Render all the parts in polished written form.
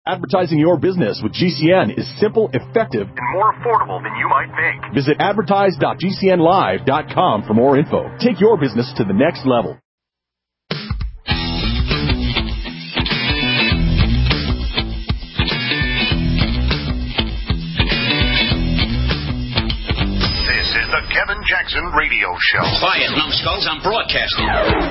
Advertising your business with GCN is simple, effective, and more affordable than you might think. Visit advertise.gcnlive.com for more info. Take your business to the next level. This is the Kevin Jackson Radio Show. Quiet, numbskulls, I'm broadcasting.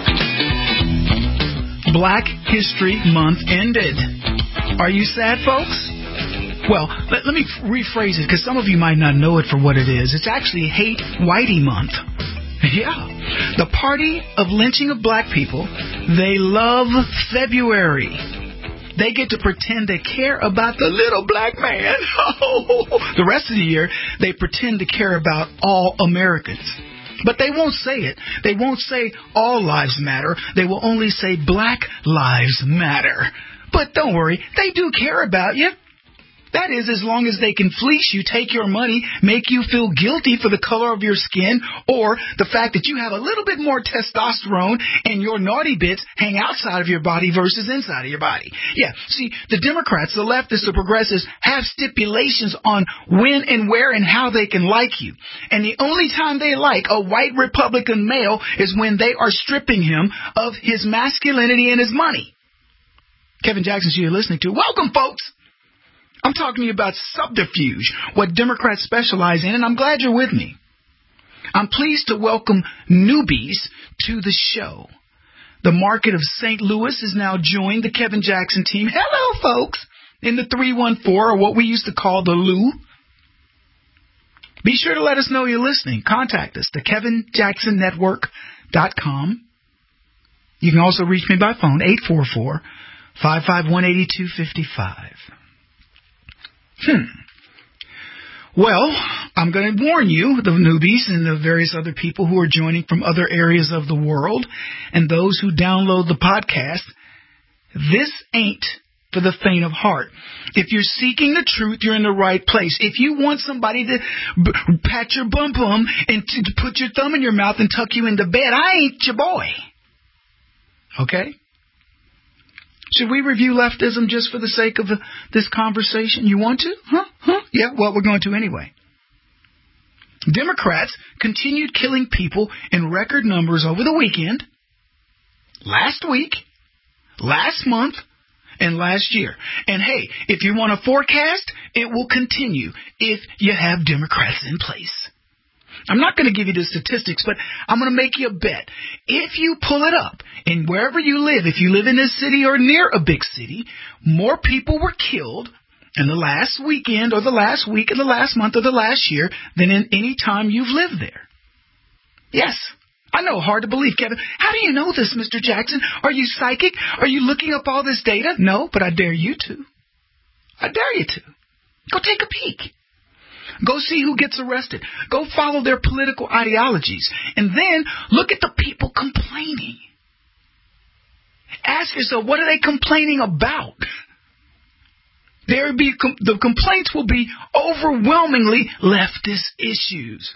Black History Month ended. Are you sad, folks? Well, let me rephrase it, because some of you might not know it for what it is. It's actually Hate Whitey Month. Yeah. The party of lynching of black people, they love February. They get to pretend they care about the little black man. The rest of the year, they pretend to care about all Americans. But they won't say it. They won't say all lives matter. They will only say Black Lives Matter. But don't worry, they do care about you. That is, as long as they can fleece you, take your money, make you feel guilty for the color of your skin, or the fact that you have a little bit more testosterone and your naughty bits hang outside of your body versus inside of your body. Yeah, see, the Democrats, the leftists, the progressives have stipulations on when and where and how they can like you. And the only time they like a white Republican male is when they are stripping him of his masculinity and his money. Kevin Jackson, you're listening to. Welcome, folks. I'm talking to you about subterfuge, what Democrats specialize in, and I'm glad you're with me. I'm pleased to welcome newbies to the show. The market of St. Louis has now joined the Kevin Jackson team. Hello, folks, in the 314, or what we used to call the Lou. Be sure to let us know you're listening. Contact us, thekevinjacksonnetwork.com. You can also reach me by phone, 844-551-8255. Well, I'm going to warn you, the newbies and the various other people who are joining from other areas of the world and those who download the podcast, this ain't for the faint of heart. If you're seeking the truth, you're in the right place. If you want somebody to pat your bum and to put your thumb in your mouth and tuck you into bed, I ain't your boy. Okay? Should we review leftism just for the sake of this conversation? You want to? Huh? Yeah, well, we're going to anyway. Democrats continued killing people in record numbers over the weekend, last week, last month, and last year. And hey, if you want a forecast, it will continue if you have Democrats in place. I'm not going to give you the statistics, but I'm going to make you a bet. If you pull it up, and wherever you live, if you live in a city or near a big city, more people were killed in the last weekend or the last week or the last month or the last year than in any time you've lived there. Yes, I know, hard to believe, Kevin. How do you know this, Mr. Jackson? Are you psychic? Are you looking up all this data? No, but I dare you to. I dare you to. Go take a peek. Go see who gets arrested. Go follow their political ideologies. And then look at the people complaining. Ask yourself, what are they complaining about? The complaints will be overwhelmingly leftist issues.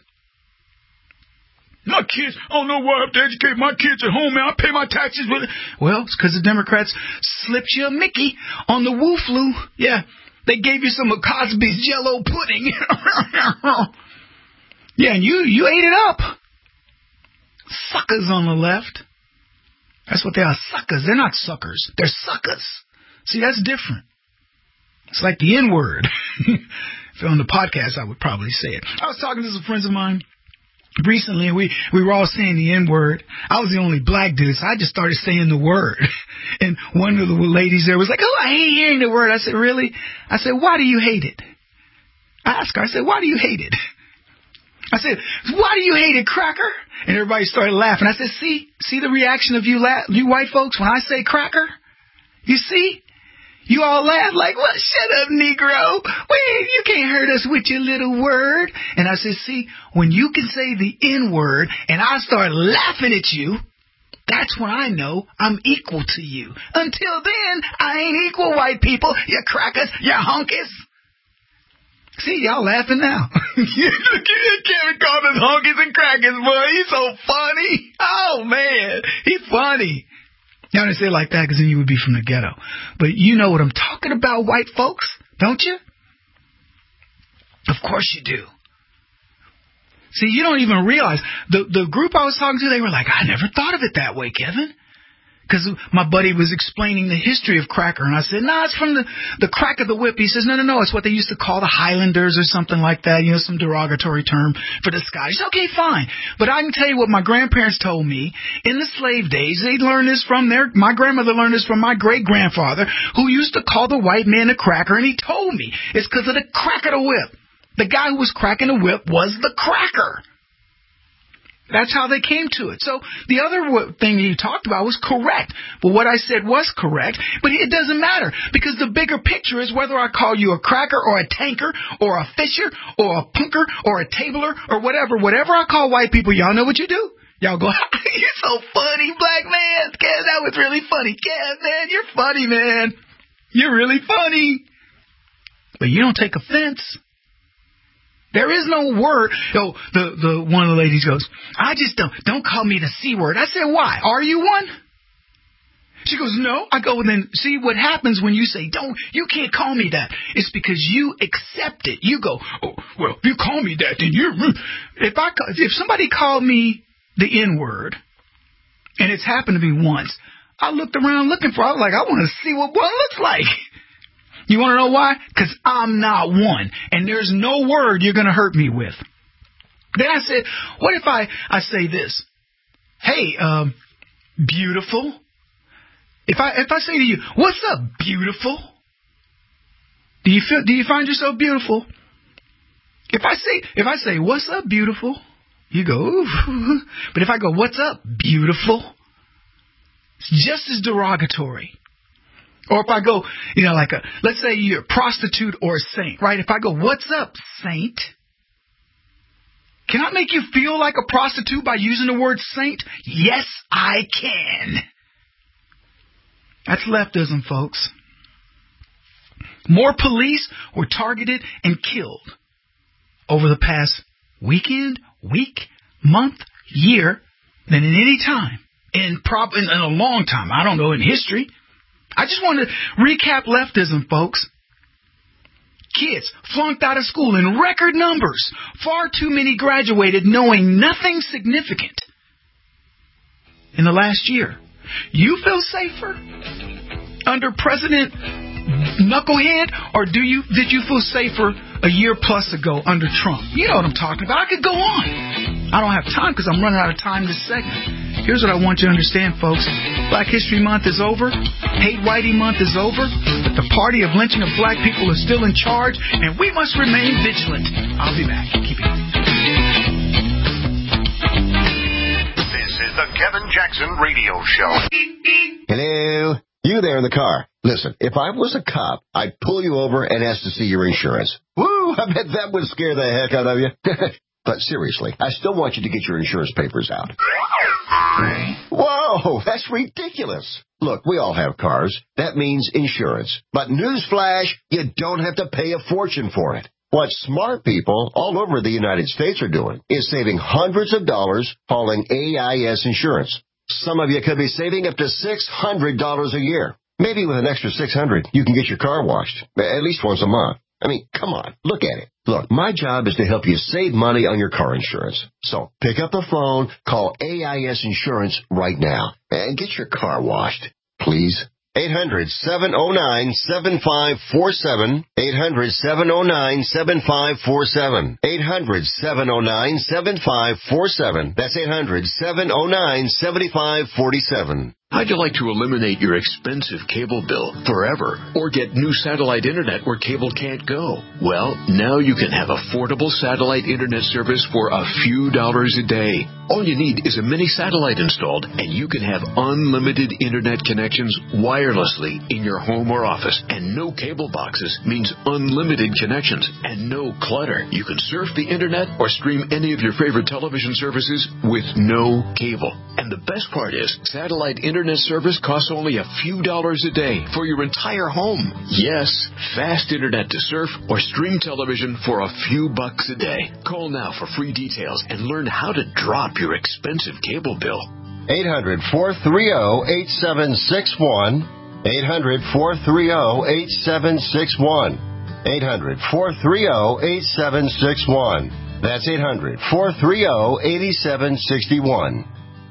My kids, I don't know why I have to educate my kids at home, man. I pay my taxes. Well, it's because the Democrats slipped you a Mickey on the Wu flu. Yeah. They gave you some of Cosby's Jell-O pudding. Yeah, and you ate it up. Suckers on the left. That's what they are, suckers. They're not suckers. They're suckers. See, that's different. It's like the N-word. If on the podcast, I would probably say it. I was talking to some friends of mine recently, and we were all saying the N-word. I was the only black dude, so I just started saying the word. And one of the ladies there was like, oh, I hate hearing the word. I said, really? I said, why do you hate it? I asked her, I said, why do you hate it? I said, why do you hate it, cracker? And everybody started laughing. I said, see the reaction of you white folks when I say cracker? You see? You all laugh like, well, shut up, Negro. Wait, you can't hurt us with your little word. And I said, see, when you can say the N-word and I start laughing at you, that's when I know I'm equal to you. Until then, I ain't equal, white people. You crackers, you honkies. See, y'all laughing now. Look at Kevin calling us honkies and crackers, boy. He's so funny. Oh, man. He's funny. Now, I didn't say it like that because then you would be from the ghetto. But you know what I'm talking about, white folks, don't you? Of course you do. See, you don't even realize. The group I was talking to, they were like, I never thought of it that way, Kevin. Because my buddy was explaining the history of cracker, and I said, it's from the crack of the whip. He says, no, it's what they used to call the Highlanders or something like that, some derogatory term for the Scottish. Okay, fine. But I can tell you what my grandparents told me. In the slave days, they learned this from my grandmother learned this from my great-grandfather, who used to call the white man a cracker, and he told me it's because of the crack of the whip. The guy who was cracking the whip was the cracker. That's how they came to it. So the other thing you talked about was correct. But what I said was correct. But it doesn't matter because the bigger picture is whether I call you a cracker or a tanker or a fisher or a punker or a tabler or whatever. Whatever I call white people, y'all know what you do? Y'all go, you're so funny, black man. Kev, that was really funny. Kev, man, you're funny, man. You're really funny. But you don't take offense. There is no word. The one of the ladies goes, I just don't call me the C word. I said, why? Are you one? She goes, no. I go, well, then see what happens when you say, you can't call me that. It's because you accept it. You go, oh, well, if you call me that, then you're, if somebody called me the N word, and it's happened to me once, I looked around looking for, I was like, I want to see what one looks like. You want to know why? Because I'm not one. And there's no word you're going to hurt me with. Then I said, what if I say this? Hey, beautiful. If I say to you, what's up, beautiful? Do you find yourself beautiful? If I say, what's up, beautiful? You go, ooh. But if I go, what's up, beautiful? It's just as derogatory. Or if I go, let's say you're a prostitute or a saint, right? If I go, what's up, saint? Can I make you feel like a prostitute by using the word saint? Yes, I can. That's leftism, folks. More police were targeted and killed over the past weekend, week, month, year than in any time. In a long time. I don't know, in history. I just want to recap leftism, folks. Kids flunked out of school in record numbers. Far too many graduated knowing nothing significant in the last year. You feel safer under President Knucklehead, or did you feel safer a year plus ago under Trump? You know what I'm talking about. I could go on. I don't have time because I'm running out of time this segment. Here's what I want you to understand, folks. Black History Month is over. Hate Whitey Month is over. But the party of lynching of black people is still in charge, and we must remain vigilant. I'll be back. Keep it. This is the Kevin Jackson Radio Show. Hello? You there in the car. Listen, if I was a cop, I'd pull you over and ask to see your insurance. Woo! I bet that would scare the heck out of you. But seriously, I still want you to get your insurance papers out. Whoa, that's ridiculous. Look, we all have cars. That means insurance. But newsflash, you don't have to pay a fortune for it. What smart people all over the United States are doing is saving hundreds of dollars hauling AIS insurance. Some of you could be saving up to $600 a year. Maybe with an extra $600, you can get your car washed, at least once a month. I mean, come on, look at it. Look, my job is to help you save money on your car insurance. So pick up the phone, call AIS Insurance right now, and get your car washed, please. 800-709-7547. 800-709-7547. 800-709-7547. That's 800-709-7547. How'd you like to eliminate your expensive cable bill forever or get new satellite internet where cable can't go? Well, now you can have affordable satellite internet service for a few dollars a day. All you need is a mini satellite installed, and you can have unlimited internet connections wirelessly in your home or office. And no cable boxes means unlimited connections and no clutter. You can surf the internet or stream any of your favorite television services with no cable. And the best part is, satellite internet service costs only a few dollars a day for your entire home. Yes, fast internet to surf or stream television for a few bucks a day. Call now for free details and learn how to drop your expensive cable bill. 800-430-8761. 800-430-8761. 800-430-8761. That's 800-430-8761.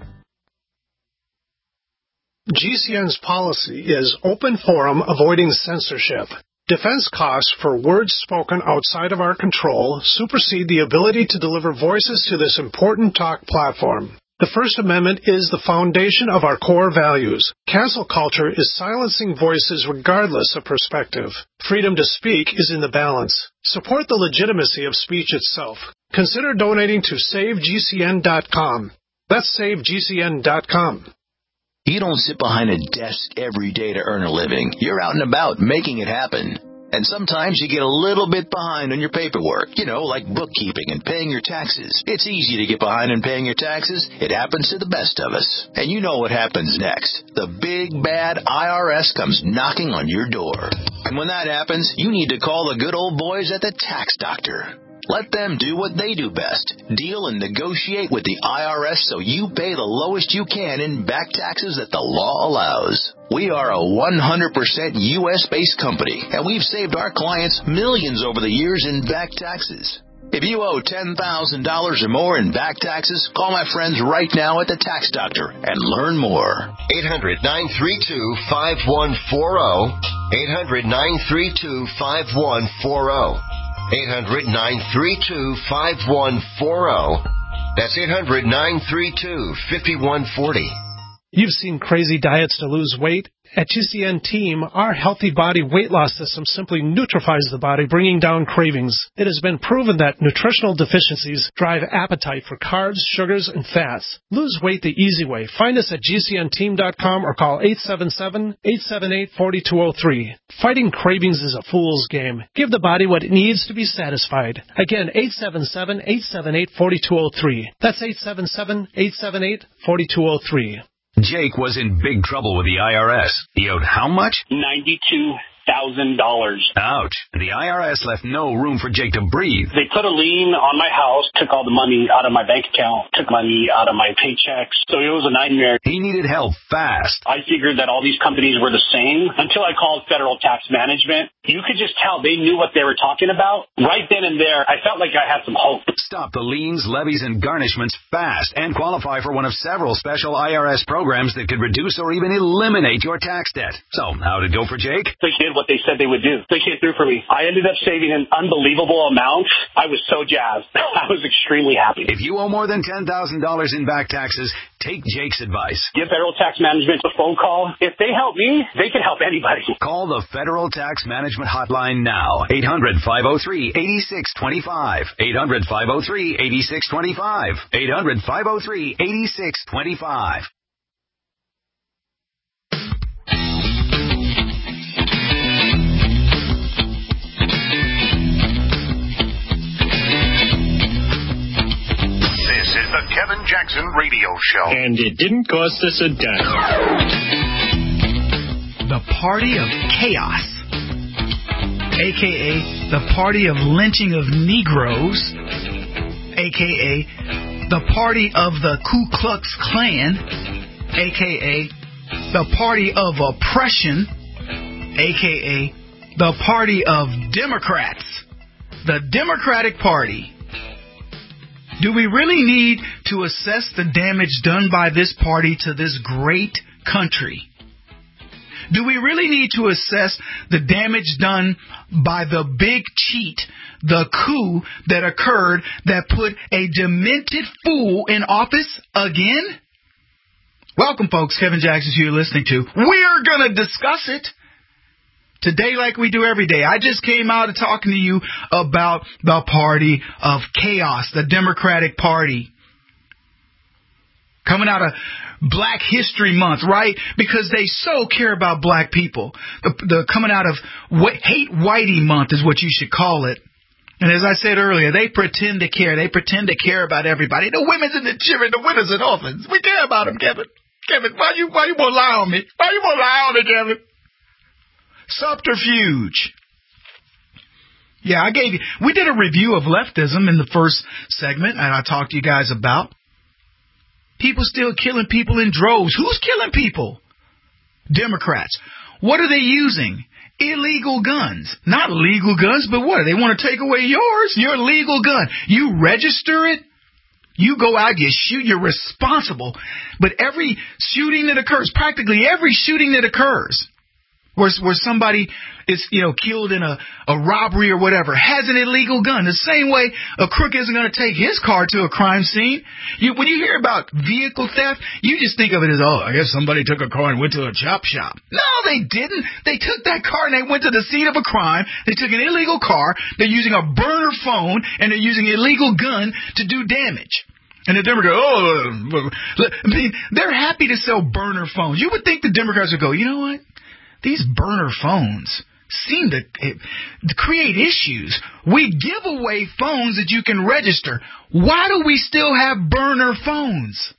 GCN's policy is open forum, avoiding censorship. Defense costs for words spoken outside of our control supersede the ability to deliver voices to this important talk platform. The First Amendment is the foundation of our core values. Cancel culture is silencing voices regardless of perspective. Freedom to speak is in the balance. Support the legitimacy of speech itself. Consider donating to SaveGCN.com. That's SaveGCN.com. You don't sit behind a desk every day to earn a living. You're out and about making it happen. And sometimes you get a little bit behind on your paperwork, like bookkeeping and paying your taxes. It's easy to get behind in paying your taxes. It happens to the best of us. And you know what happens next. The big, bad IRS comes knocking on your door. And when that happens, you need to call the good old boys at the Tax Doctor. Let them do what they do best. Deal and negotiate with the IRS so you pay the lowest you can in back taxes that the law allows. We are a 100% U.S.-based company, and we've saved our clients millions over the years in back taxes. If you owe $10,000 or more in back taxes, call my friends right now at the Tax Doctor and learn more. 800-932-5140. 800-932-5140. 800-932-5140. That's 800-932-5140. You've seen crazy diets to lose weight. At GCN Team, our healthy body weight loss system simply neutralizes the body, bringing down cravings. It has been proven that nutritional deficiencies drive appetite for carbs, sugars, and fats. Lose weight the easy way. Find us at GCNteam.com or call 877-878-4203. Fighting cravings is a fool's game. Give the body what it needs to be satisfied. Again, 877-878-4203. That's 877-878-4203. Jake was in big trouble with the IRS. He owed how much? $92,000. Ouch. The IRS left no room for Jake to breathe. They put a lien on my house, took all the money out of my bank account, took money out of my paychecks. So it was a nightmare. He needed help fast. I figured that all these companies were the same until I called Federal Tax Management. You could just tell they knew what they were talking about. Right then and there, I felt like I had some hope. Stop the liens, levies, and garnishments fast and qualify for one of several special IRS programs that could reduce or even eliminate your tax debt. So, how'd it go for Jake? They did what they said they would do. They came through for me. I ended up saving an unbelievable amount. I was so jazzed. I was extremely happy. If you owe more than $10,000 in back taxes, take Jake's advice. Give Federal Tax Management a phone call. If they help me, they can help anybody. Call the Federal Tax Management Hotline now. 800-503-8625. 800-503-8625. 800-503-8625. This is the Kevin Jackson Radio Show. And it didn't cost us a dime. The Party of Chaos, a.k.a. the Party of Lynching of Negroes, a.k.a. the Party of the Ku Klux Klan, a.k.a. the Party of Oppression, a.k.a. the Party of Democrats, the Democratic Party. Do we really need to assess the damage done by this party to this great country? Do we really need to assess the damage done by the big cheat, the coup that occurred that put a demented fool in office again? Welcome, folks. Kevin Jackson, who you're listening to. We're going to discuss it today like we do every day. I just came out of talking to you about the Party of Chaos, the Democratic Party. Coming out of Black History Month, right? Because they so care about black people. The coming out of Hate Whitey Month is what you should call it. And as I said earlier, they pretend to care. They pretend to care about everybody. The women's and the children, the widows and orphans. We care about them, Kevin. Kevin, why you won't lie on me? Why you won't lie on me, Kevin? Subterfuge. Yeah, we did a review of leftism in the first segment, and I talked to you guys about. People still killing people in droves. Who's killing people? Democrats. What are they using? Illegal guns. Not legal guns, but what? They want to take away yours? Your legal gun. You register it. You go out, you shoot, you're responsible. But every shooting that occurs, practically every shooting that occurs, where somebody is, killed in a robbery or whatever, has an illegal gun. The same way a crook isn't going to take his car to a crime scene. When you hear about vehicle theft, you just think of it as, I guess somebody took a car and went to a chop shop. No, they didn't. They took that car and they went to the scene of a crime. They took an illegal car. They're using a burner phone and they're using an illegal gun to do damage. And the Democrats, they're happy to sell burner phones. You would think the Democrats would go, you know what? These burner phones seem to create issues. We give away phones that you can register. Why do we still have burner phones?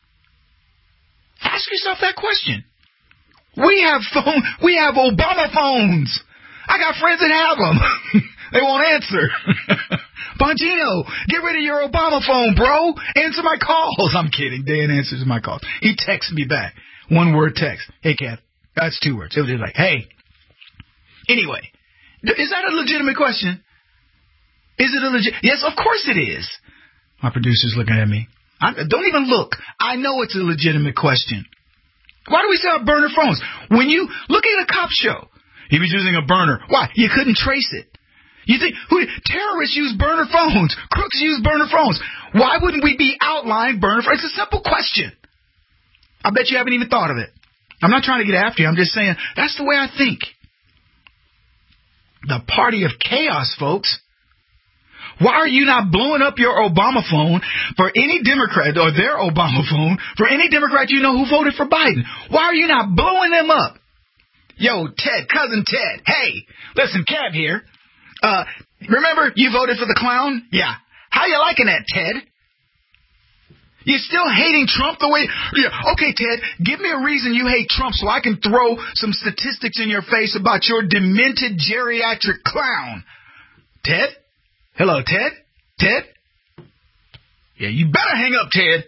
Ask yourself that question. We have Obama phones. I got friends that have them. They won't answer. Bongino, get rid of your Obama phone, bro. Answer my calls. I'm kidding. Dan answers my calls. He texts me back. One word text. Hey, Kev. That's 2 words. It was just like, hey. Anyway, is that a legitimate question? Is it a legit? Yes, of course it is. My producer's looking at me. Don't even look. I know it's a legitimate question. Why do we sell burner phones? When you look at a cop show, he was using a burner. Why? You couldn't trace it. You think terrorists use burner phones? Crooks use burner phones. Why wouldn't we be outlining burner phones? It's a simple question. I bet you haven't even thought of it. I'm not trying to get after you. I'm just saying that's the way I think. The party of chaos, folks. Why are you not blowing up your Obama phone for any Democrat or their Obama phone for any Democrat you know who voted for Biden? Why are you not blowing them up? Yo, Ted, cousin Ted. Hey, listen, Kev here. Remember you voted for the clown? Yeah. How you liking that, Ted? You still hating Trump the way... Yeah, okay, Ted, give me a reason you hate Trump so I can throw some statistics in your face about your demented geriatric clown. Ted? Hello, Ted? Ted? Yeah, you better hang up, Ted.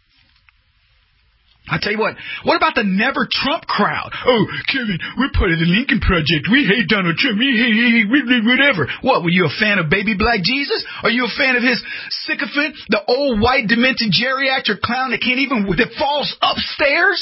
I tell you what about the Never Trump crowd? Oh, Kevin, we're part of the Lincoln Project. We hate Donald Trump. We hate whatever. What, were you a fan of baby black Jesus? Are you a fan of his sycophant, the old white demented geriatric clown that falls upstairs?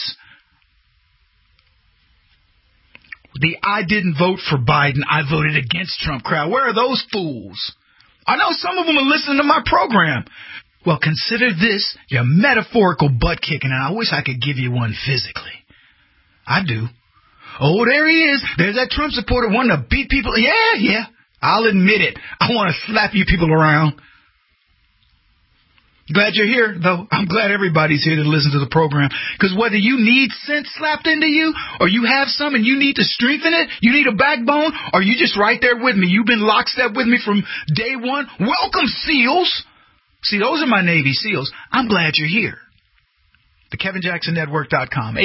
The I didn't vote for Biden, I voted against Trump crowd. Where are those fools? I know some of them are listening to my program. Well, consider this your metaphorical butt kicking, and I wish I could give you one physically. I do. Oh, there he is. There's that Trump supporter wanting to beat people. Yeah. I'll admit it. I want to slap you people around. Glad you're here, though. I'm glad everybody's here to listen to the program. Because whether you need sense slapped into you, or you have some and you need to strengthen it, you need a backbone, or you just right there with me. You've been lockstep with me from day one. Welcome, SEALs. See, those are my Navy SEALs. I'm glad you're here. The KevinJacksonNetwork.com,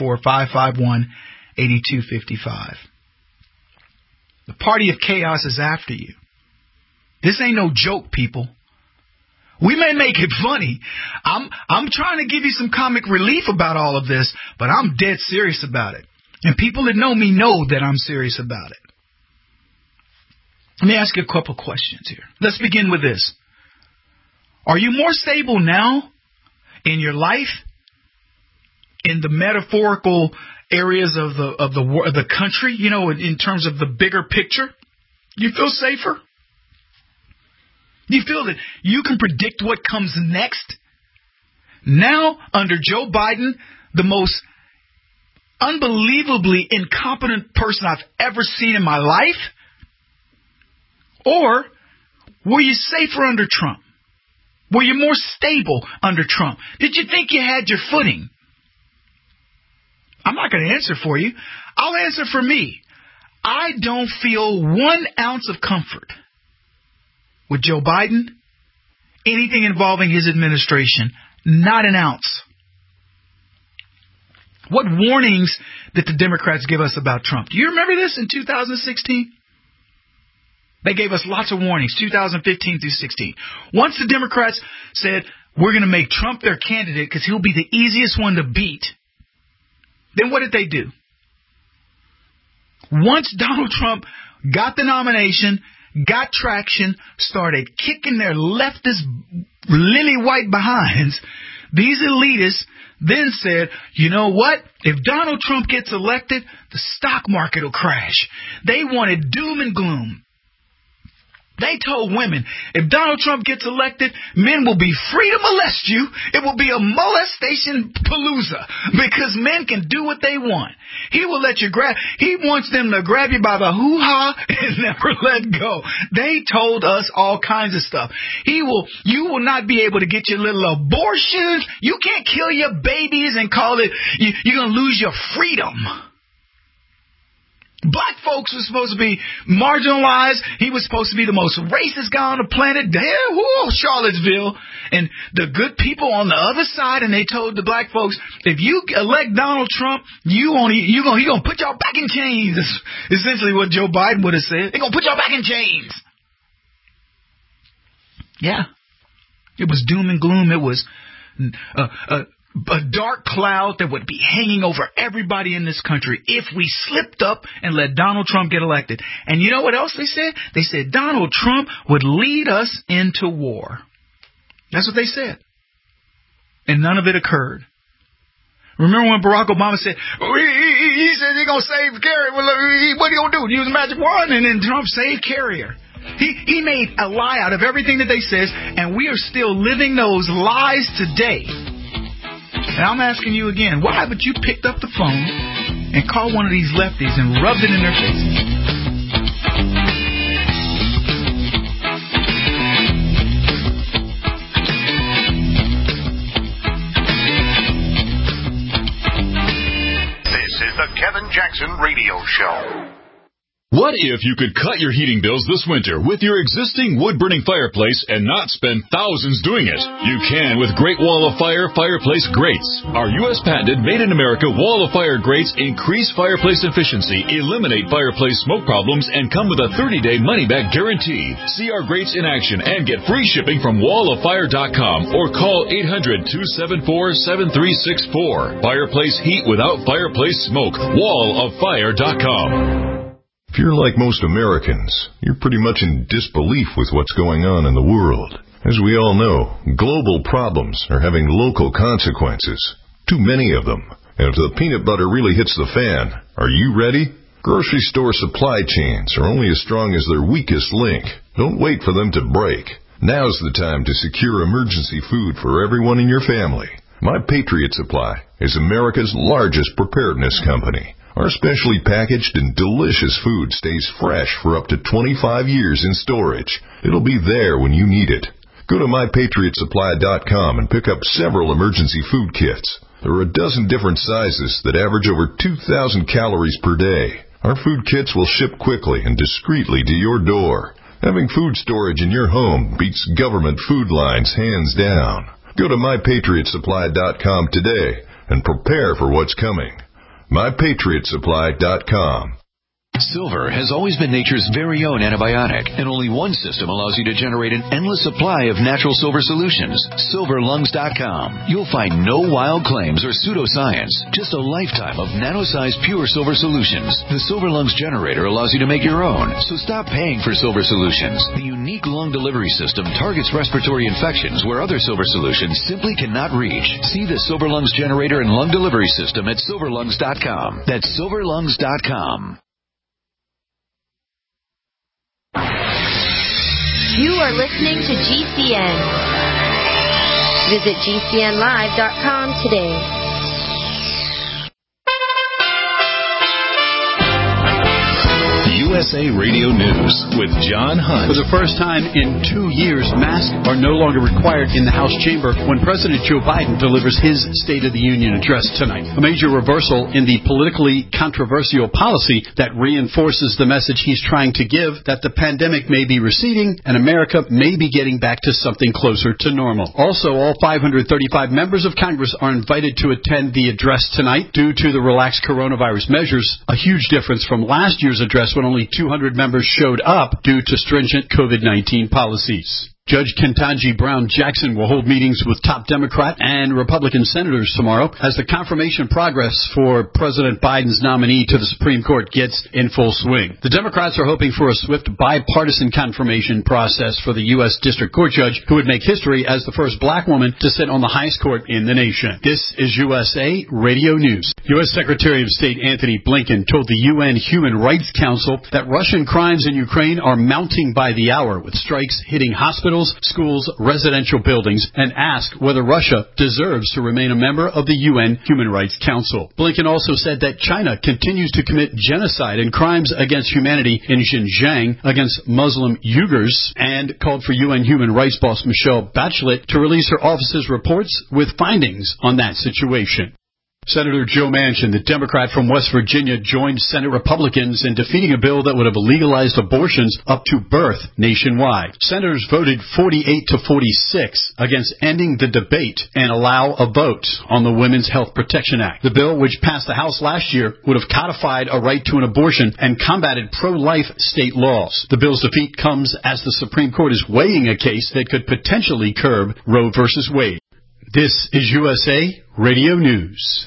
844-551-8255. The party of chaos is after you. This ain't no joke, people. We may make it funny. I'm trying to give you some comic relief about all of this, but I'm dead serious about it. And people that know me know that I'm serious about it. Let me ask you a couple questions here. Let's begin with this. Are you more stable now in your life, in the metaphorical areas of the country, in terms of the bigger picture? You feel safer? You feel that you can predict what comes next? Now, under Joe Biden, the most unbelievably incompetent person I've ever seen in my life? Or were you safer under Trump? Were you more stable under Trump? Did you think you had your footing? I'm not going to answer for you. I'll answer for me. I don't feel 1 ounce of comfort with Joe Biden, anything involving his administration. Not an ounce. What warnings did the Democrats give us about Trump? Do you remember this in 2016? They gave us lots of warnings, 2015 through 16. Once the Democrats said, we're going to make Trump their candidate because he'll be the easiest one to beat. Then what did they do? Once Donald Trump got the nomination, got traction, started kicking their leftist lily-white behinds, these elitists then said, you know what? If Donald Trump gets elected, the stock market will crash. They wanted doom and gloom. They told women, if Donald Trump gets elected, men will be free to molest you. It will be a molestation palooza because men can do what they want. He will let you he wants them to grab you by the hoo-ha and never let go. They told us all kinds of stuff. You will not be able to get your little abortions. You can't kill your babies and call it, you're going to lose your freedom. Black folks were supposed to be marginalized. He was supposed to be the most racist guy on the planet. Charlottesville. And the good people on the other side, and they told the black folks, if you elect Donald Trump, he gonna put y'all back in chains. That's essentially what Joe Biden would have said. They're gonna put y'all back in chains. Yeah. It was doom and gloom. It was a dark cloud that would be hanging over everybody in this country if we slipped up and let Donald Trump get elected. And you know what else they said? They said Donald Trump would lead us into war. That's what they said. And none of it occurred. Remember when Barack Obama said, he said he's going to save Carrier. Well, what are you going to do? Use a magic wand? And then Trump saved Carrier. He made a lie out of everything that they said, and we are still living those lies today. And I'm asking you again, why haven't you picked up the phone and called one of these lefties and rubbed it in their faces? This is the Kevin Jackson Radio Show. What if you could cut your heating bills this winter with your existing wood-burning fireplace and not spend thousands doing it? You can with Great Wall of Fire fireplace grates. Our U.S. patented made-in-America Wall of Fire grates increase fireplace efficiency, eliminate fireplace smoke problems, and come with a 30-day money-back guarantee. See our grates in action and get free shipping from walloffire.com or call 800-274-7364. Fireplace heat without fireplace smoke. walloffire.com. If you're like most Americans, you're pretty much in disbelief with what's going on in the world. As we all know, global problems are having local consequences. Too many of them. And if the peanut butter really hits the fan, are you ready? Grocery store supply chains are only as strong as their weakest link. Don't wait for them to break. Now's the time to secure emergency food for everyone in your family. My Patriot Supply is America's largest preparedness company. Our specially packaged and delicious food stays fresh for up to 25 years in storage. It'll be there when you need it. Go to MyPatriotSupply.com and pick up several emergency food kits. There are a dozen different sizes that average over 2,000 calories per day. Our food kits will ship quickly and discreetly to your door. Having food storage in your home beats government food lines hands down. Go to MyPatriotSupply.com today and prepare for what's coming. MyPatriotSupply.com. Silver has always been nature's very own antibiotic, and only one system allows you to generate an endless supply of natural silver solutions. SilverLungs.com. You'll find no wild claims or pseudoscience, just a lifetime of nano-sized pure silver solutions. The Silver Lungs generator allows you to make your own, so stop paying for silver solutions. The unique lung delivery system targets respiratory infections where other silver solutions simply cannot reach. See the Silver Lungs generator and lung delivery system at SilverLungs.com. That's SilverLungs.com. You are listening to GCN. Visit GCNlive.com today. USA Radio News with John Hunt. For the first time in 2 years, masks are no longer required in the House chamber when President Joe Biden delivers his State of the Union address tonight. A major reversal in the politically controversial policy that reinforces the message he's trying to give that the pandemic may be receding and America may be getting back to something closer to normal. Also, all 535 members of Congress are invited to attend the address tonight due to the relaxed coronavirus measures, a huge difference from last year's address when only 200 members showed up due to stringent COVID-19 policies. Judge Ketanji Brown Jackson will hold meetings with top Democrat and Republican senators tomorrow as the confirmation progress for President Biden's nominee to the Supreme Court gets in full swing. The Democrats are hoping for a swift bipartisan confirmation process for the U.S. District Court judge who would make history as the first black woman to sit on the highest court in the nation. This is USA Radio News. U.S. Secretary of State Anthony Blinken told the UN Human Rights Council that Russian crimes in Ukraine are mounting by the hour, with strikes hitting hospitals, schools, residential buildings, and asked whether Russia deserves to remain a member of the UN Human Rights Council. Blinken also said that China continues to commit genocide and crimes against humanity in Xinjiang against Muslim Uyghurs, and called for UN Human Rights boss Michelle Bachelet to release her office's reports with findings on that situation. Senator Joe Manchin, the Democrat from West Virginia, joined Senate Republicans in defeating a bill that would have legalized abortions up to birth nationwide. Senators voted 48 to 46 against ending the debate and allow a vote on the Women's Health Protection Act. The bill, which passed the House last year, would have codified a right to an abortion and combated pro-life state laws. The bill's defeat comes as the Supreme Court is weighing a case that could potentially curb Roe v. Wade. This is USA Radio News.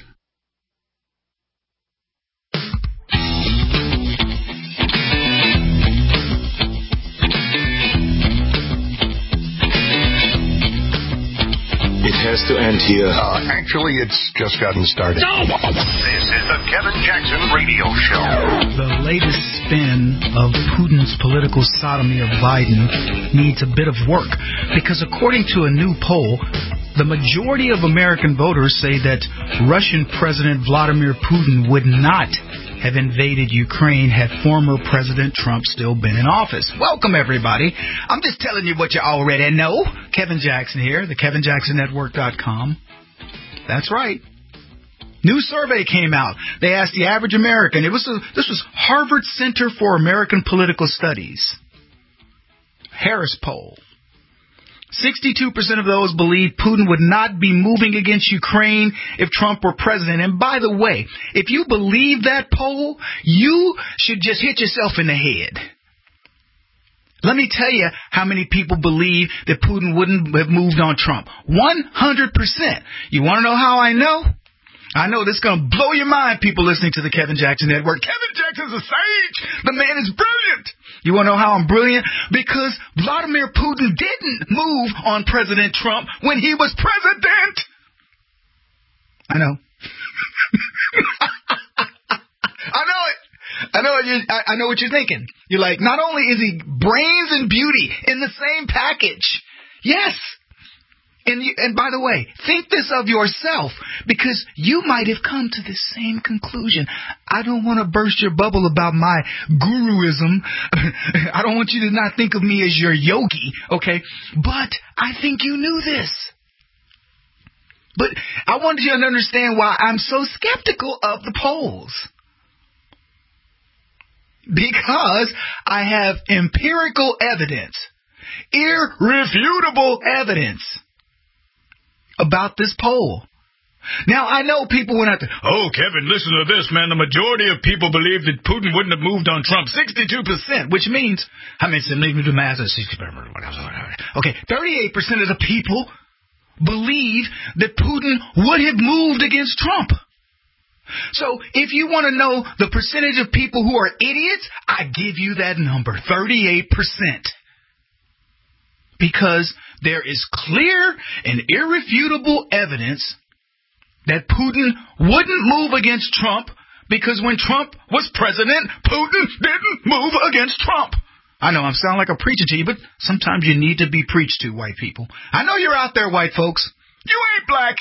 It has to end here. Actually, it's just gotten started. This is the Kevin Jackson Radio Show. The latest spin of Putin's political sodomy of Biden needs a bit of work because according to a new poll, the majority of American voters say that Russian President Vladimir Putin would not have invaded Ukraine had former President Trump still been in office. Welcome, everybody. I'm just telling you what you already know. Kevin Jackson here, the KevinJacksonNetwork.com. That's right. New survey came out. They asked the average American. This was Harvard Center for American Political Studies. Harris poll. 62% of those believe Putin would not be moving against Ukraine if Trump were president. And by the way, if you believe that poll, you should just hit yourself in the head. Let me tell you how many people believe that Putin wouldn't have moved on Trump. 100%. You want to know how I know? I know this is going to blow your mind, people listening to the Kevin Jackson Network. Kevin Jackson's a sage. The man is brilliant. You want to know how I'm brilliant? Because Vladimir Putin didn't move on President Trump when he was president. I know. I know what you're thinking. You're like, not only is he brains and beauty in the same package. Yes. And by the way, think this of yourself, because you might have come to the same conclusion. I don't want to burst your bubble about my guruism. I don't want you to not think of me as your yogi, okay? But I think you knew this. But I wanted you to understand why I'm so skeptical of the polls. Because I have empirical evidence, irrefutable evidence about this poll. Now, I know people went out there, oh, Kevin, listen to this, man. The majority of people believe that Putin wouldn't have moved on Trump. 62%, which means, how many said, leave me to math, 60%. Okay, 38% of the people believe that Putin would have moved against Trump. So, if you want to know the percentage of people who are idiots, I give you that number, 38%. Because there is clear and irrefutable evidence that Putin wouldn't move against Trump because when Trump was president, Putin didn't move against Trump. I know I sound like I'm preaching to you, but sometimes you need to be preached to, white people. I know you're out there, white folks. You ain't black.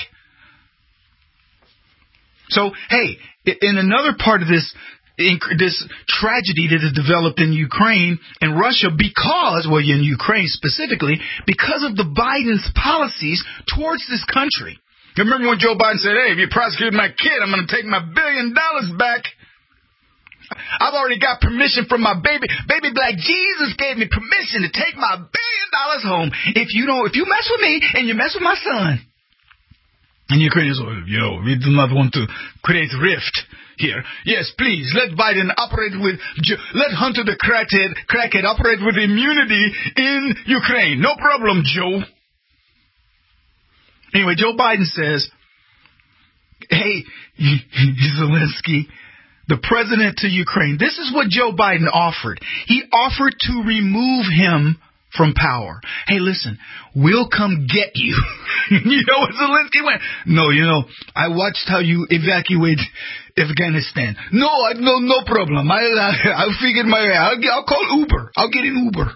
So, hey, in another part of this tragedy that has developed in Ukraine and Russia because, well, in Ukraine specifically, because of the Biden's policies towards this country. You remember when Joe Biden said, hey, if you prosecute my kid, I'm going to take my $1 billion back. I've already got permission from my baby black Jesus gave me permission to take my $1 billion home. If you mess with me and you mess with my son. And Ukrainians are, we do not want to create rift. here. Yes, please, let Biden operate with, let Hunter the crackhead operate with immunity in Ukraine. No problem, Joe. Anyway, Joe Biden says, hey, Zelensky, the president to Ukraine, this is what Joe Biden offered. He offered to remove him from power. Hey, listen, we'll come get you. You know what Zelensky went? No, I watched how you evacuate Afghanistan. No problem. I'll figure my way. I'll call Uber. I'll get an Uber.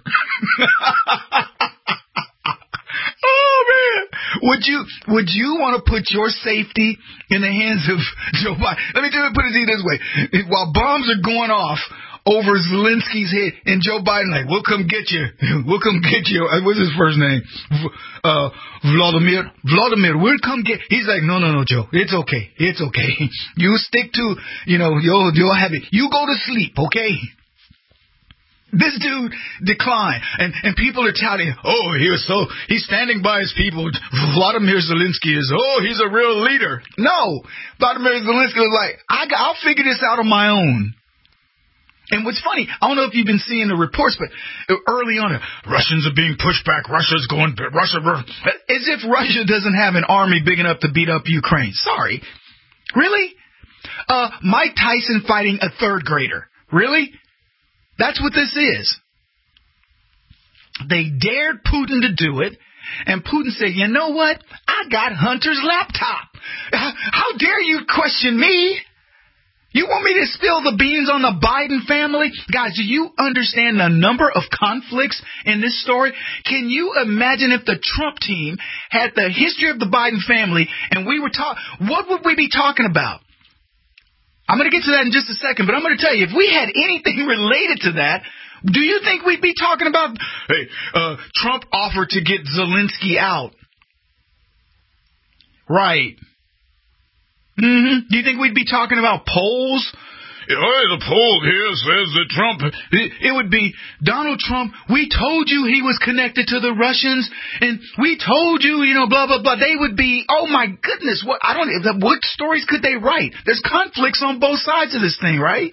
Oh man, would you want to put your safety in the hands of Joe Biden? Let me put it this way: while bombs are going off over Zelensky's head, and Joe Biden like, we'll come get you. We'll come get you. What's his first name? Vladimir. We'll come get. He's like, no, Joe. It's okay. It's okay. You stick to, you'll have it. You go to sleep, okay? This dude declined, and people are touting, he's standing by his people. Vladimir Zelensky he's a real leader. No, Vladimir Zelensky was like, I'll figure this out on my own. And what's funny, I don't know if you've been seeing the reports, but early on, Russians are being pushed back. As if Russia doesn't have an army big enough to beat up Ukraine. Sorry. Really? Mike Tyson fighting a third grader. Really? That's what this is. They dared Putin to do it, and Putin said, you know what? I got Hunter's laptop. How dare you question me? You want me to spill the beans on the Biden family? Guys, do you understand the number of conflicts in this story? Can you imagine if the Trump team had the history of the Biden family and we were what would we be talking about? I'm going to get to that in just a second, but I'm going to tell you, if we had anything related to that, do you think we'd be talking about, Trump offered to get Zelensky out? Right. Mm-hmm. Do you think we'd be talking about polls? The poll here says that Trump... It would be, Donald Trump, we told you he was connected to the Russians, and we told you, blah, blah, blah. They would be, oh my goodness, what stories could they write? There's conflicts on both sides of this thing, right?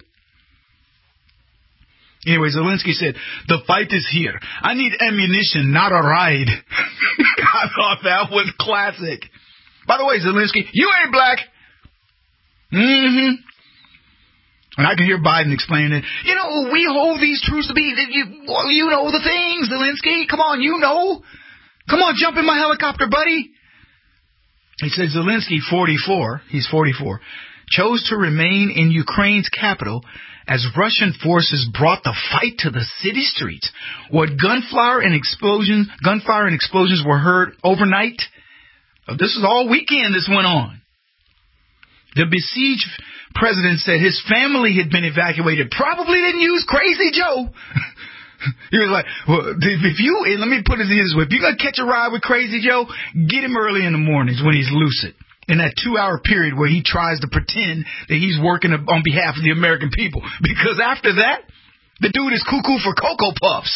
Anyway, Zelensky said, the fight is here. I need ammunition, not a ride. I thought that was classic. By the way, Zelensky, you ain't black. Mm-hmm. And I can hear Biden explaining it. We hold these truths to be, you know the things, Zelensky. Come on, Come on, jump in my helicopter, buddy. He said Zelensky, 44, he's 44, chose to remain in Ukraine's capital as Russian forces brought the fight to the city streets. What gunfire and explosions were heard overnight. This is all weekend this went on. The besieged president said his family had been evacuated. Probably didn't use Crazy Joe. He was like, let me put it this way. If you're going to catch a ride with Crazy Joe, get him early in the mornings when he's lucid. In that 2-hour period where he tries to pretend that he's working on behalf of the American people. Because after that, the dude is cuckoo for Cocoa Puffs.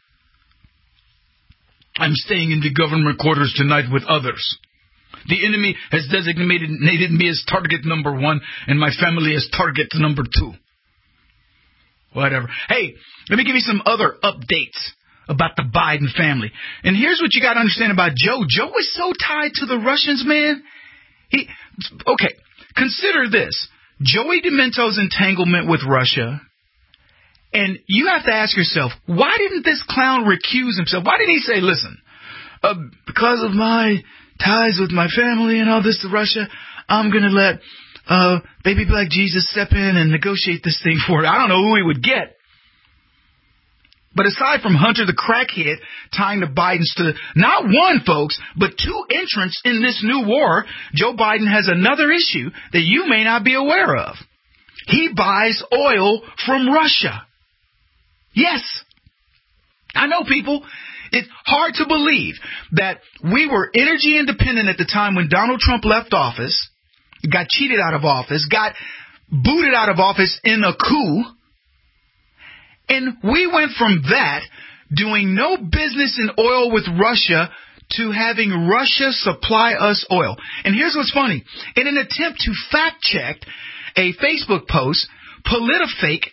I'm staying in the government quarters tonight with others. The enemy has designated me as target number 1 and my family as target number 2. Whatever. Hey, let me give you some other updates about the Biden family. And here's what you got to understand about Joe. Joe is so tied to the Russians, man. Okay, consider this. Joey Demento's entanglement with Russia. And you have to ask yourself, why didn't this clown recuse himself? Why didn't he say, listen, because of my ties with my family and all this to Russia, I'm going to let baby black Jesus step in and negotiate this thing for it. I don't know who he would get. But aside from Hunter the crackhead tying the Bidens to not one, folks, but 2 entrants in this new war, Joe Biden has another issue that you may not be aware of. He buys oil from Russia. Yes. I know, people. It's hard to believe that we were energy independent at the time when Donald Trump left office, got cheated out of office, got booted out of office in a coup. And we went from that, doing no business in oil with Russia, to having Russia supply us oil. And here's what's funny. In an attempt to fact check a Facebook post, PolitiFact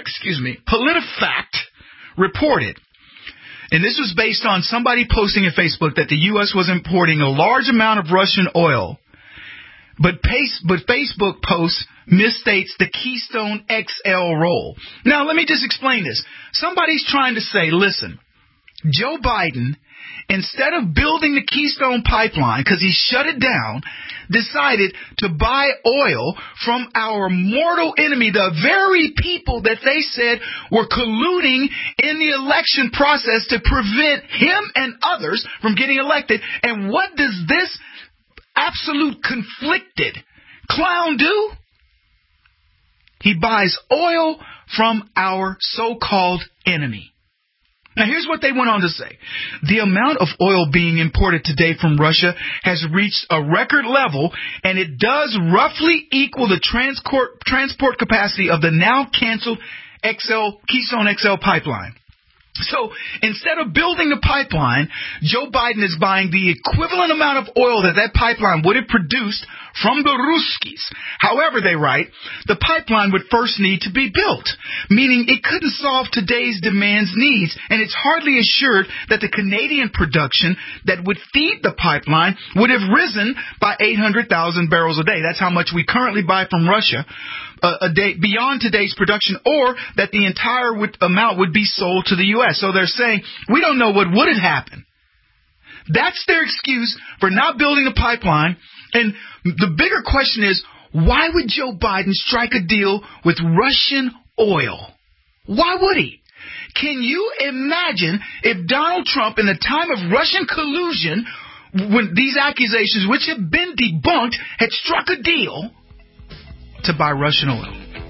reported. And this was based on somebody posting on Facebook that the U.S. was importing a large amount of Russian oil. But Facebook post misstates the Keystone XL role. Now, let me just explain this. Somebody's trying to say, listen, Joe Biden, instead of building the Keystone Pipeline, because he shut it down, decided to buy oil from our mortal enemy, the very people that they said were colluding in the election process to prevent him and others from getting elected. And what does this absolute conflicted clown do? He buys oil from our so-called enemy. Now, here's what they went on to say. The amount of oil being imported today from Russia has reached a record level, and it does roughly equal the transport capacity of the now canceled Keystone XL pipeline. So instead of building the pipeline, Joe Biden is buying the equivalent amount of oil that pipeline would have produced from the Ruskies. However, they write, the pipeline would first need to be built, meaning it couldn't solve today's demands needs, and it's hardly assured that the Canadian production that would feed the pipeline would have risen by 800,000 barrels a day. That's how much we currently buy from Russia a day beyond today's production, or that the entire amount would be sold to the U.S. So they're saying, we don't know what would have happened. That's their excuse for not building a pipeline. And the bigger question is, why would Joe Biden strike a deal with Russian oil? Why would he? Can you imagine if Donald Trump, in the time of Russian collusion, when these accusations, which have been debunked, had struck a deal to buy Russian oil?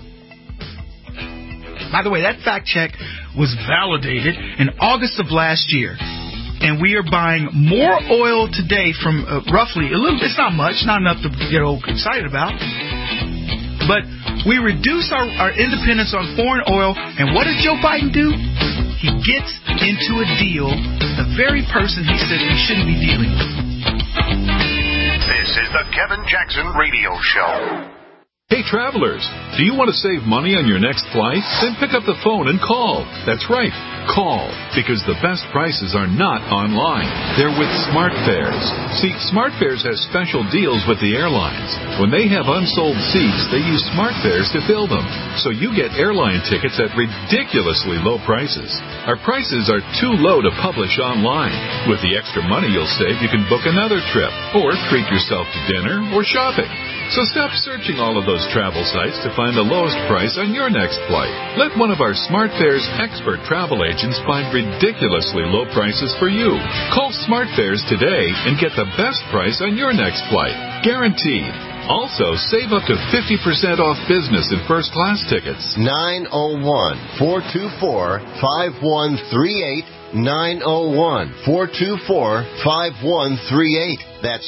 By the way, that fact check was validated in August of last year. And we are buying more oil today from roughly, it's not much, not enough to get excited about. But we reduce our independence on foreign oil. And what does Joe Biden do? He gets into a deal, the very person he said we shouldn't be dealing with. This is the Kevin Jackson Radio Show. Hey, travelers, do you want to save money on your next flight? Then pick up the phone and call. That's right, call, because the best prices are not online. They're with SmartFares. See, SmartFares has special deals with the airlines. When they have unsold seats, they use SmartFares to fill them. So you get airline tickets at ridiculously low prices. Our prices are too low to publish online. With the extra money you'll save, you can book another trip, or treat yourself to dinner or shopping. So stop searching all of those travel sites to find the lowest price on your next flight. Let one of our SmartFares expert travel agents find ridiculously low prices for you. Call SmartFares today and get the best price on your next flight. Guaranteed. Also, save up to 50% off business and first-class tickets. 901-424-5138. 901-424-5138. That's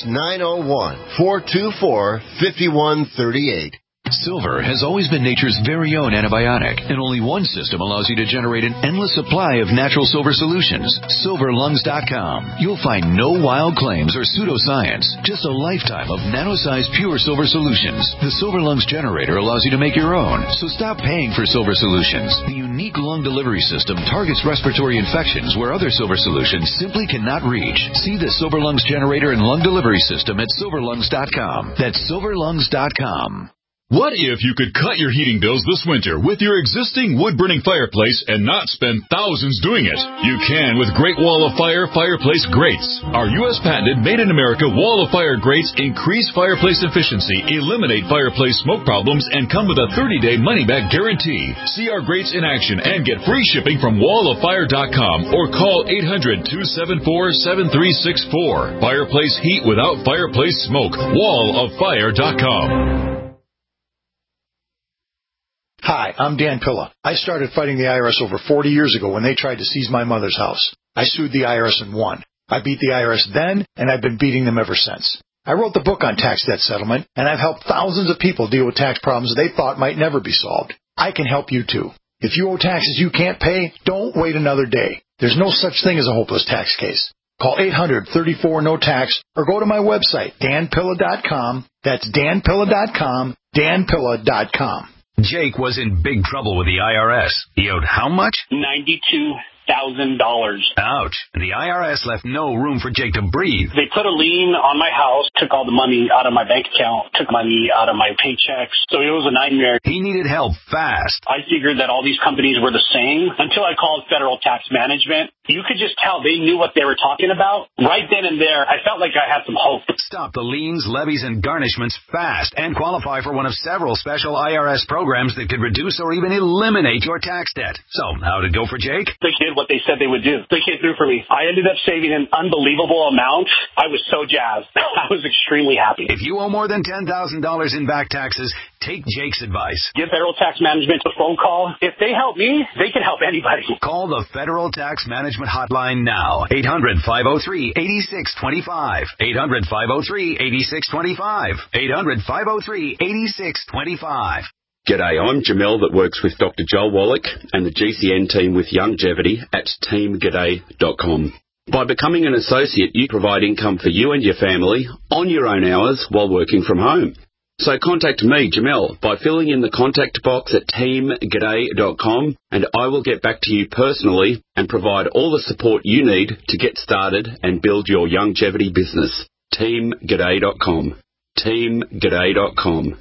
901-424-5138. Silver has always been nature's very own antibiotic, and only one system allows you to generate an endless supply of natural silver solutions. SilverLungs.com. You'll find no wild claims or pseudoscience, just a lifetime of nano-sized pure silver solutions. The Silver Lungs generator allows you to make your own, so stop paying for silver solutions. The unique lung delivery system targets respiratory infections where other silver solutions simply cannot reach. See the Silver Lungs generator and lung delivery system at SilverLungs.com. That's SilverLungs.com. What if you could cut your heating bills this winter with your existing wood-burning fireplace and not spend thousands doing it? You can with Great Wall of Fire fireplace grates. Our U.S. patented made-in-America Wall of Fire grates increase fireplace efficiency, eliminate fireplace smoke problems, and come with a 30-day money-back guarantee. See our grates in action and get free shipping from walloffire.com or call 800-274-7364. Fireplace heat without fireplace smoke. walloffire.com. Hi, I'm Dan Pilla. I started fighting the IRS over 40 years ago when they tried to seize my mother's house. I sued the IRS and won. I beat the IRS then, and I've been beating them ever since. I wrote the book on tax debt settlement, and I've helped thousands of people deal with tax problems they thought might never be solved. I can help you too. If you owe taxes you can't pay, don't wait another day. There's no such thing as a hopeless tax case. Call 800-34-NO-TAX or go to my website, danpilla.com. That's danpilla.com, danpilla.com. Jake was in big trouble with the IRS. He owed how much? $92,000. Ouch. The IRS left no room for Jake to breathe. They put a lien on my house, took all the money out of my bank account, took money out of my paychecks. So it was a nightmare. He needed help fast. I figured that all these companies were the same until I called Federal Tax Management. You could just tell they knew what they were talking about. Right then and there, I felt like I had some hope. Stop the liens, levies, and garnishments fast and qualify for one of several special IRS programs that could reduce or even eliminate your tax debt. So, how did it go for Jake? They did what they said they would do. They came through for me. I ended up saving an unbelievable amount. I was so jazzed. I was extremely happy. If you owe more than $10,000 in back taxes, take Jake's advice. Give Federal Tax Management a phone call. If they help me, they can help anybody. Call the Federal Tax Management Hotline now. 800-503-8625. 800-503-8625. 800-503-8625. G'day, I'm Jamel that works with Dr. Joel Wallach and the GCN team with Youngevity at teamg'day.com. By becoming an associate, you provide income for you and your family on your own hours while working from home. So contact me, Jamel, by filling in the contact box at teamg'day.com, and I will get back to you personally and provide all the support you need to get started and build your Youngevity business. teamg'day.com. teamg'day.com.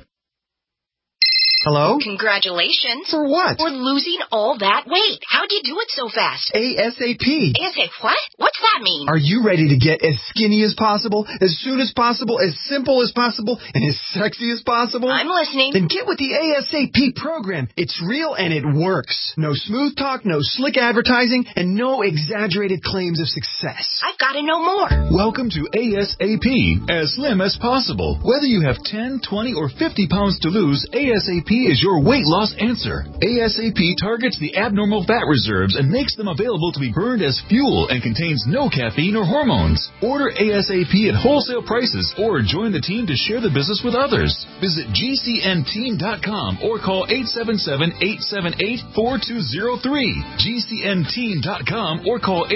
Hello? Congratulations. For what? For losing all that weight. How'd you do it so fast? ASAP. ASAP what? What's that mean? Are you ready to get as skinny as possible, as soon as possible, as simple as possible, and as sexy as possible? I'm listening. Then get with the ASAP program. It's real and it works. No smooth talk, no slick advertising, and no exaggerated claims of success. I've got to know more. Welcome to ASAP, as slim as possible. Whether you have 10, 20, or 50 pounds to lose, ASAP is your weight loss answer. ASAP targets the abnormal fat reserves and makes them available to be burned as fuel and contains no caffeine or hormones. Order ASAP at wholesale prices or join the team to share the business with others. Visit GCNteam.com or call 877-878-4203. GCNteam.com or call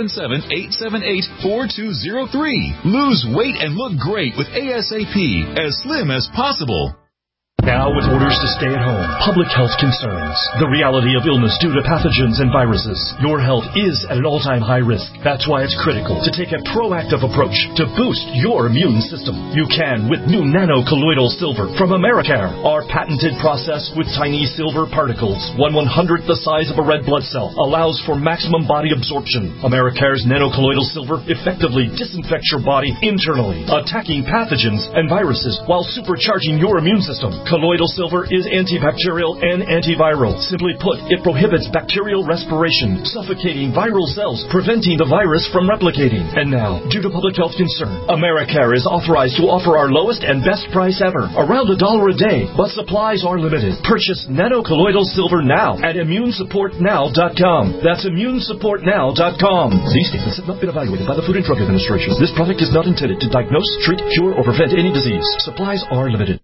877-878-4203. Lose weight and look great with ASAP, as slim as possible. Now with orders to stay at home, public health concerns, the reality of illness due to pathogens and viruses, your health is at an all-time high risk. That's why it's critical to take a proactive approach to boost your immune system. You can with new nano-colloidal silver from Americare. Our patented process with tiny silver particles, 1/100th the size of a red blood cell, allows for maximum body absorption. Americare's nano-colloidal silver effectively disinfects your body internally, attacking pathogens and viruses while supercharging your immune system. Colloidal silver is antibacterial and antiviral. Simply put, it prohibits bacterial respiration, suffocating viral cells, preventing the virus from replicating. And now, due to public health concern, Americare is authorized to offer our lowest and best price ever, around $1 a day, but supplies are limited. Purchase nano-colloidal silver now at immunesupportnow.com. That's immunesupportnow.com. These statements have not been evaluated by the Food and Drug Administration. This product is not intended to diagnose, treat, cure, or prevent any disease. Supplies are limited.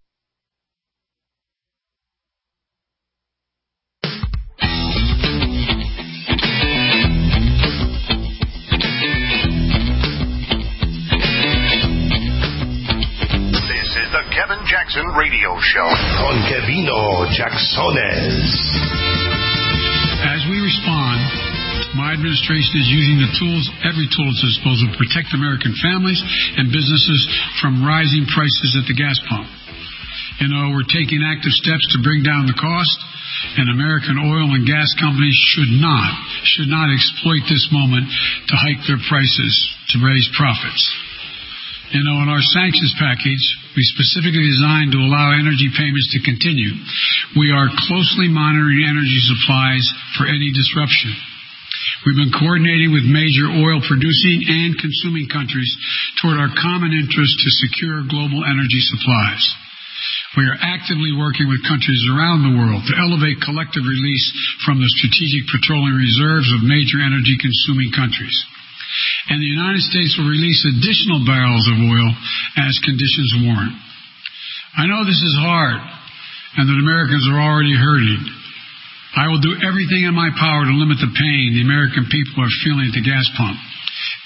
Kevin Jackson Radio Show. Con Kevino Jacksones. As we respond, my administration is using the tools, every tool at its disposal, to protect American families and businesses from rising prices at the gas pump. You know, we're taking active steps to bring down the cost, and American oil and gas companies should not exploit this moment to hike their prices to raise profits. You know, in our sanctions package, we specifically designed to allow energy payments to continue. We are closely monitoring energy supplies for any disruption. We've been coordinating with major oil-producing and consuming countries toward our common interest to secure global energy supplies. We are actively working with countries around the world to elevate collective release from the strategic petroleum reserves of major energy-consuming countries. And the United States will release additional barrels of oil as conditions warrant. I know this is hard and that Americans are already hurting. I will do everything in my power to limit the pain the American people are feeling at the gas pump.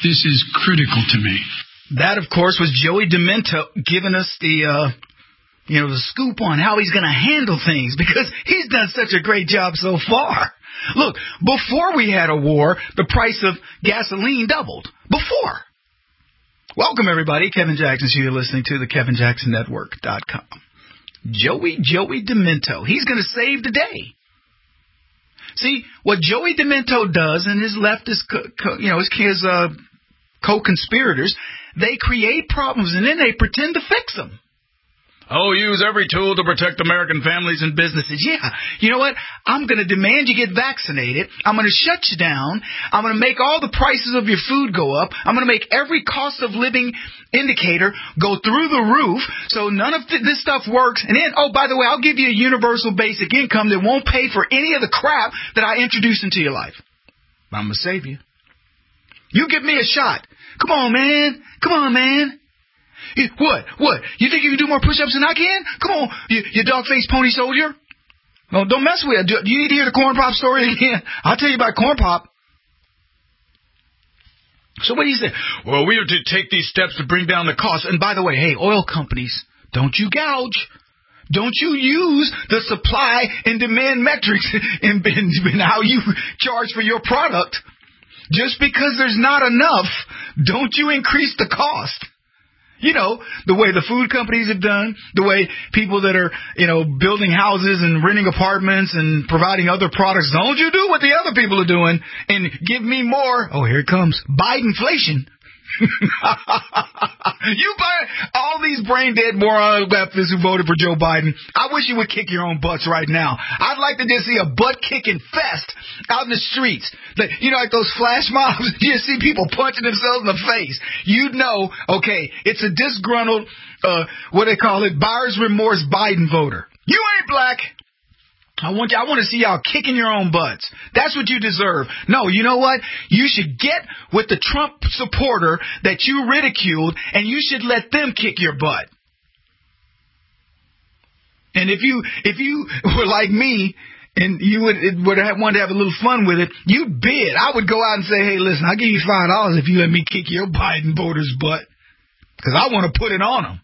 This is critical to me. That, of course, was Joey Demento giving us the scoop on how he's going to handle things, because he's done such a great job so far. Look, before we had a war, the price of gasoline doubled. Before. Welcome, everybody. Kevin Jackson, so you're listening to the KevinJacksonNetwork.com. Joey Demento. He's going to save the day. See, what Joey Demento does and his leftist, his co-conspirators, they create problems and then they pretend to fix them. Oh, use every tool to protect American families and businesses. Yeah, you know what? I'm going to demand you get vaccinated. I'm going to shut you down. I'm going to make all the prices of your food go up. I'm going to make every cost of living indicator go through the roof, so none of this stuff works. And then, oh, by the way, I'll give you a universal basic income that won't pay for any of the crap that I introduce into your life. I'm going to save you. You give me a shot. Come on, man. What? You think you can do more push-ups than I can? Come on, you dog-faced pony soldier. No, don't mess with it. Do you need to hear the Corn Pop story again? I'll tell you about Corn Pop. So what do you say? Well, we have to take these steps to bring down the cost. And by the way, hey, oil companies, don't you gouge. Don't you use the supply and demand metrics in how you charge for your product. Just because there's not enough, don't you increase the cost. You know, the way the food companies have done, the way people that are, building houses and renting apartments and providing other products. Don't you do what the other people are doing and give me more. Oh, here it comes. Bidenflation. You buy all these brain dead moron leftists who voted for Joe Biden. I wish you would kick your own butts right now. I'd like to just see a butt kicking fest out in the streets. Like those flash mobs. You see people punching themselves in the face. You'd know, okay, it's a disgruntled, buyer's remorse Biden voter. You ain't black. I want to see y'all kicking your own butts. That's what you deserve. No, you know what? You should get with the Trump supporter that you ridiculed, and you should let them kick your butt. And if you were like me, and you would want to have a little fun with it, you'd bid. I would go out and say, hey, listen, I'll give you $5 if you let me kick your Biden voter's butt, because I want to put it on them.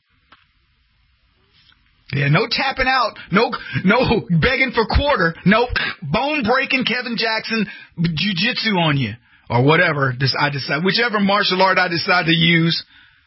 Yeah, no tapping out, no begging for quarter, no bone-breaking Kevin Jackson jiu-jitsu on you, or whatever I decide, whichever martial art I decide to use.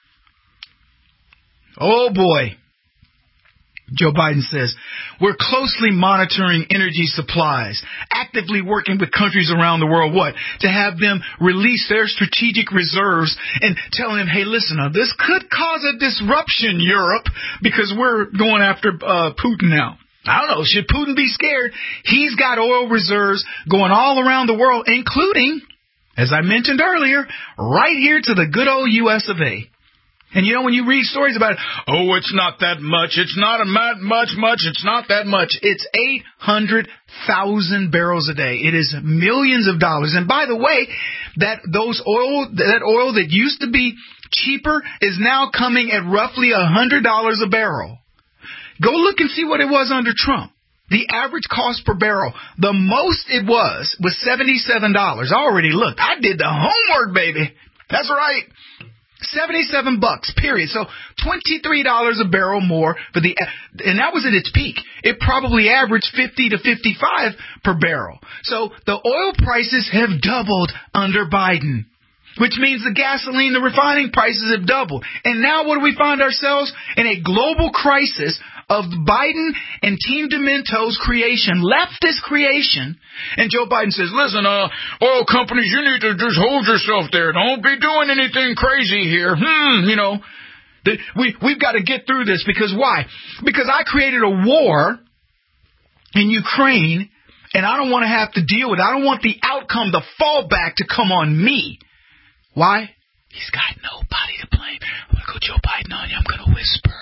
Oh, boy. Joe Biden says, we're closely monitoring energy supplies, actively working with countries around the world, to have them release their strategic reserves and telling them, hey, listen, this could cause a disruption, Europe, because we're going after Putin now. I don't know. Should Putin be scared? He's got oil reserves going all around the world, including, as I mentioned earlier, right here to the good old U.S. of A. And when you read stories about it, oh, it's not that much. It's not much. It's not that much. It's 800,000 barrels a day. It is millions of dollars. And by the way, that oil that used to be cheaper is now coming at roughly $100 a barrel. Go look and see what it was under Trump. The average cost per barrel, the most it was $77. I already looked. I did the homework, baby. That's right. $77, period. So $23 a barrel more and that was at its peak. It probably averaged 50 to 55 per barrel. So the oil prices have doubled under Biden, which means the gasoline, the refining prices have doubled. And now what do we find ourselves? In a global crisis of Biden and Team Demento's creation, leftist creation. And Joe Biden says, listen, oil companies, you need to just hold yourself there. Don't be doing anything crazy here. We've got to get through this. Because why? Because I created a war in Ukraine, and I don't want to have to deal with it. I don't want the outcome, the fallback, to come on me. Why? He's got nobody to blame. I'm going to go Joe Biden on you. I'm going to whisper.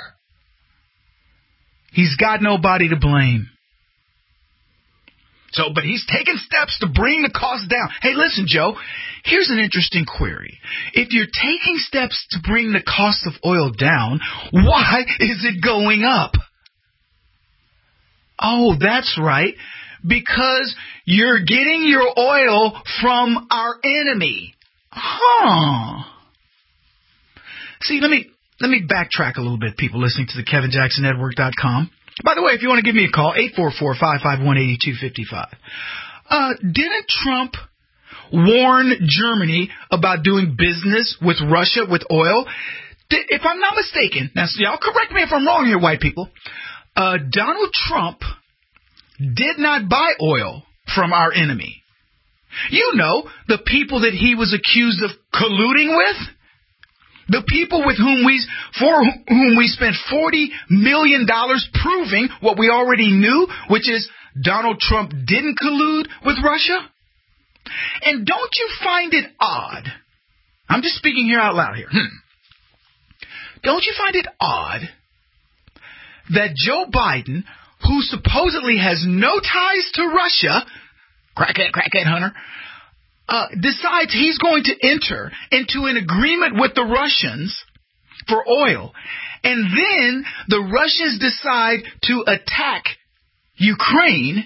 He's got nobody to blame. But he's taking steps to bring the cost down. Hey, listen, Joe, here's an interesting query. If you're taking steps to bring the cost of oil down, why is it going up? Oh, that's right. Because you're getting your oil from our enemy. See, let me backtrack a little bit, people listening to the KevinJacksonNetwork.com. By the way, if you want to give me a call, 844-551-8255. Didn't Trump warn Germany about doing business with Russia with oil? If I'm not mistaken, now y'all correct me if I'm wrong here, white people, Donald Trump did not buy oil from our enemy. You know, the people that he was accused of colluding with? The people for whom we spent $40 million proving what we already knew, which is Donald Trump didn't collude with Russia? And don't you find it odd? I'm just speaking here out loud here. Don't you find it odd that Joe Biden, who supposedly has no ties to Russia, crackhead hunter, decides he's going to enter into an agreement with the Russians for oil, and then the Russians decide to attack Ukraine,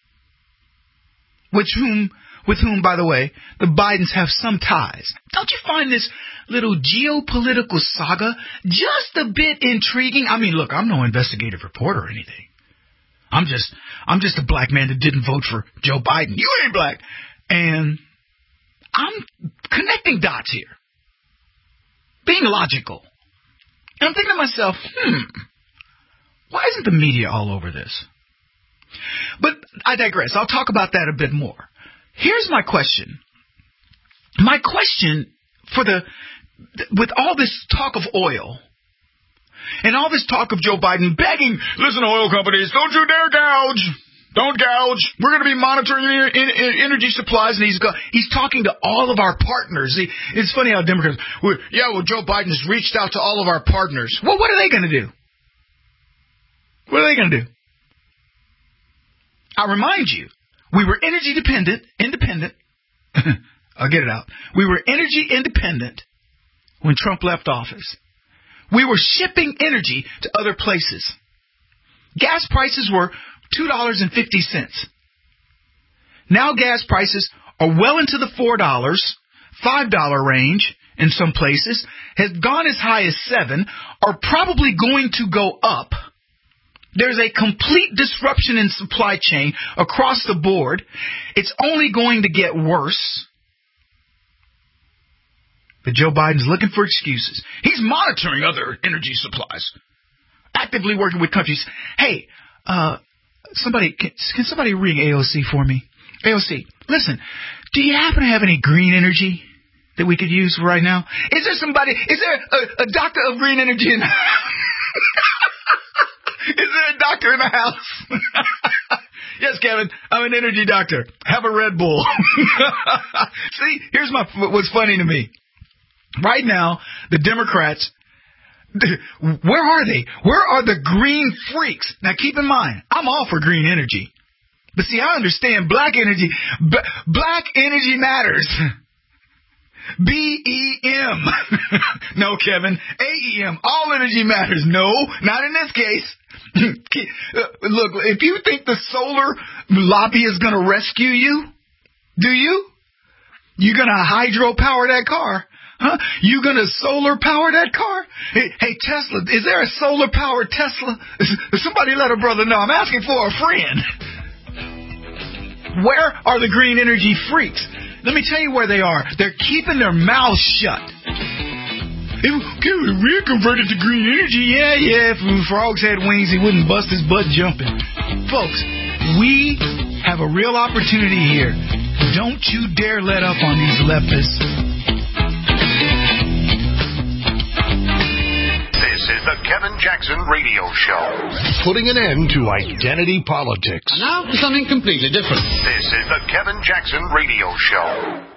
with whom, by the way, the Bidens have some ties. Don't you find this little geopolitical saga just a bit intriguing? I mean, look, I'm no investigative reporter or anything. I'm just a black man that didn't vote for Joe Biden. You ain't black. And I'm connecting dots here, being logical. And I'm thinking to myself, why isn't the media all over this? But I digress. I'll talk about that a bit more. Here's my question. My question with all this talk of oil and all this talk of Joe Biden begging, listen, oil companies, don't you dare gouge. Don't gouge. We're going to be monitoring energy supplies. And he's talking to all of our partners. It's funny how Democrats, Joe Biden's reached out to all of our partners. Well, what are they going to do? What are they going to do? I remind you, we were energy independent. I'll get it out. We were energy independent when Trump left office. We were shipping energy to other places. Gas prices were $2.50. Now gas prices are well into the $4, $5 range in some places, has gone as high as $7, are probably going to go up. There's a complete disruption in supply chain across the board. It's only going to get worse. But Joe Biden's looking for excuses. He's monitoring other energy supplies, actively working with countries. Hey, can somebody ring AOC for me? AOC, listen, do you happen to have any green energy that we could use right now? Is there a doctor of green energy in the house? Is there a doctor in the house? Yes, Kevin, I'm an energy doctor. Have a Red Bull. See, here's what's funny to me. Right now, the Democrats, where are they? Where are the green freaks? Now, keep in mind, I'm all for green energy. But see, I understand black energy. Black energy matters. BEM. No, Kevin. AEM. All energy matters. No, not in this case. Look, if you think the solar lobby is going to rescue you, do you? You're going to hydro-power that car. Huh? You going to solar power that car? Hey, Tesla, is there a solar powered Tesla? Somebody let a brother know. I'm asking for a friend. Where are the green energy freaks? Let me tell you where they are. They're keeping their mouths shut. We're converted to green energy. Yeah. If frogs had wings, he wouldn't bust his butt jumping. Folks, we have a real opportunity here. Don't you dare let up on these leftists. This is the Kevin Jackson Radio Show. Putting an end to identity politics. And now for something completely different. This is the Kevin Jackson Radio Show.